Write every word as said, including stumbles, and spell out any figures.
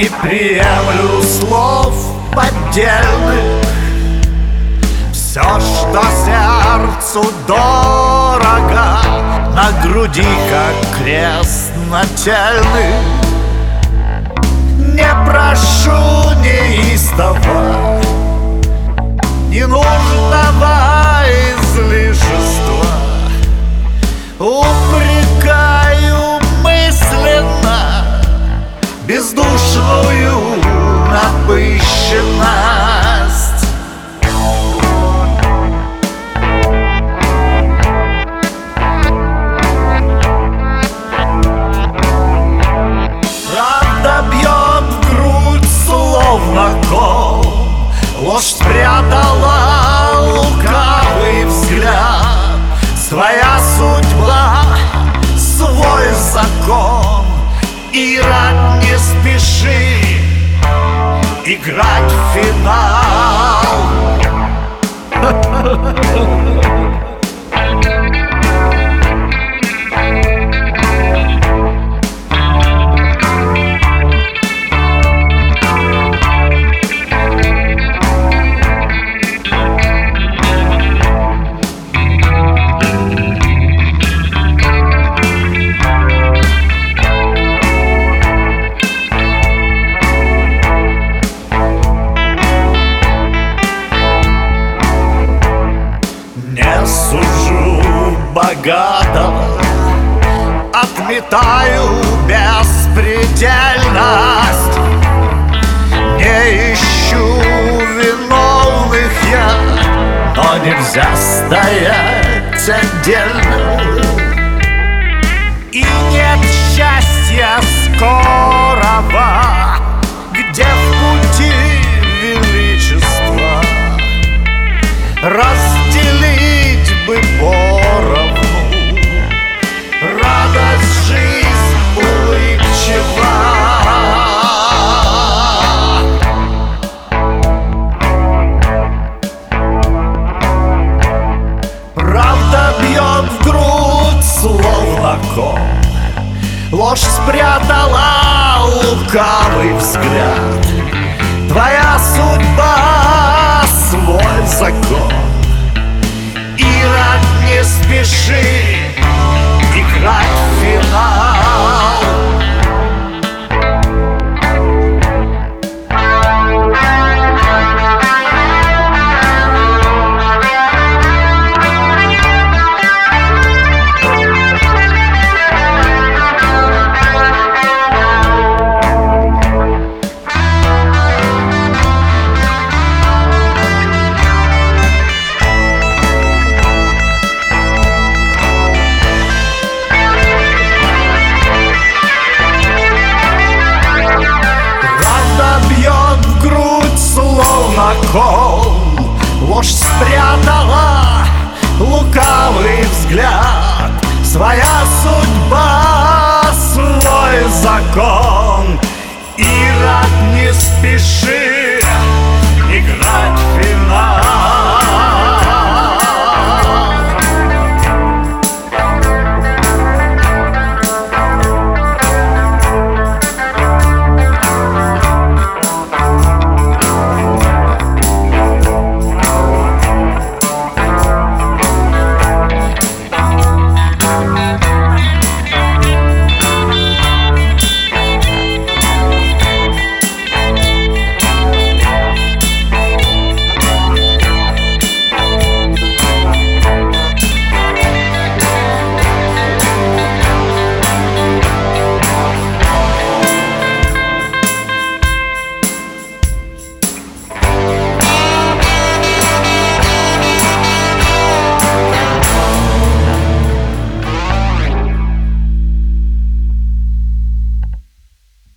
не приемлю слов поддельных. Все, что сердцу дорого, на груди, как крест нательный. Не прошу неистово, не нужного излишества. Упрекаю мысленно бездушную напыщенность. Правда бьет в грудь словно кол, ложь спрятала лукавый взгляд. Своя судьба, свой закон, и рад не спеши играть в финал. Не сужу богатого, отметаю беспредельность. Не ищу виновных я, но нельзя стоять отдельно. И нет счастья скорого, где в пути величества. Разделить бы поровну радость, жизнь улыбчива. Правда бьет в грудь словно кол, ложь спрятала лукавый взгляд. Твоя судьба, свой закон, и рад не спеши